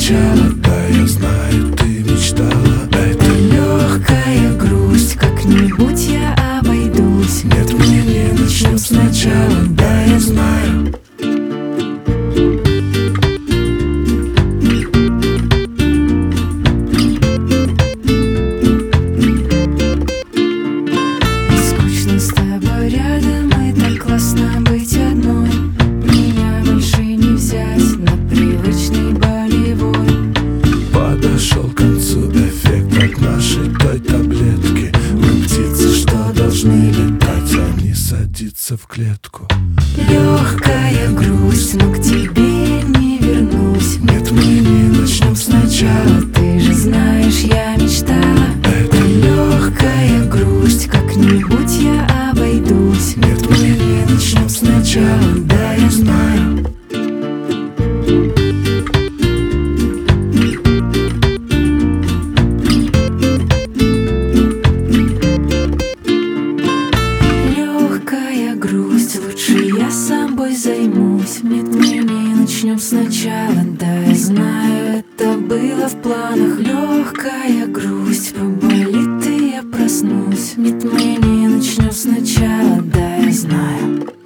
сначала. Да, я знаю, ты мечтала. Это легкая грусть, как-нибудь я обойдусь. Нет, мы не начнем сначала. Да, я знаю. Скучно с тобой рядом, и так классно быть одной. Меня больше не взять на привычный болевой. Подошел к концу эффект от нашей той таблетки. Мы птицы, что должны летать, а не садиться в клетку. Легкая грусть, но к тебе не вернусь. Нет, мы не начнем сначала. Ты же знаешь, я мечтала. Это Легкая грусть, как-нибудь я обойдусь. нет, мы не начнем сначала. Да, я знаю. Легкая грусть, лучше я собой займусь. Нет, мы не начнем сначала. Да, я знаю, это было в планах. Легкая грусть, поболит и я проснусь. Нет, мы не начнем сначала. Да, я знаю.